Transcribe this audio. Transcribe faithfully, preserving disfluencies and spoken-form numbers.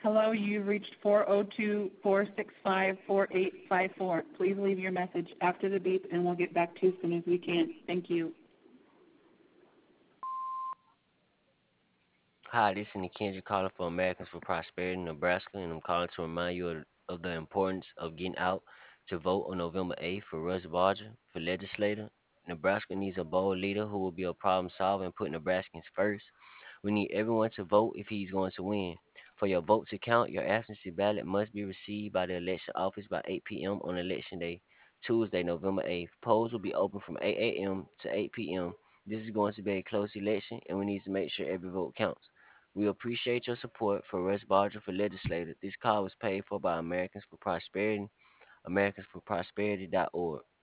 Hello, you've reached four oh two, four six five, four eight five four. Please leave your message after the beep and we'll get back to you as soon as we can. Thank you. Hi, this is Nikendra calling for Americans for Prosperity, Nebraska, and I'm calling to remind you of, of the importance of getting out to vote on November eighth for Russ Barger for legislator. Nebraska needs a bold leader who will be a problem solver and put Nebraskans first. We need everyone to vote if he's going to win. For your vote to count, your absentee ballot must be received by the election office by eight p m on election day, Tuesday, November eighth. Polls will be open from eight a m to eight p m. This is going to be a close election, and we need to make sure every vote counts. We appreciate your support for Russ Barger for legislator. This call was paid for by Americans for Prosperity, americans for prosperity dot org.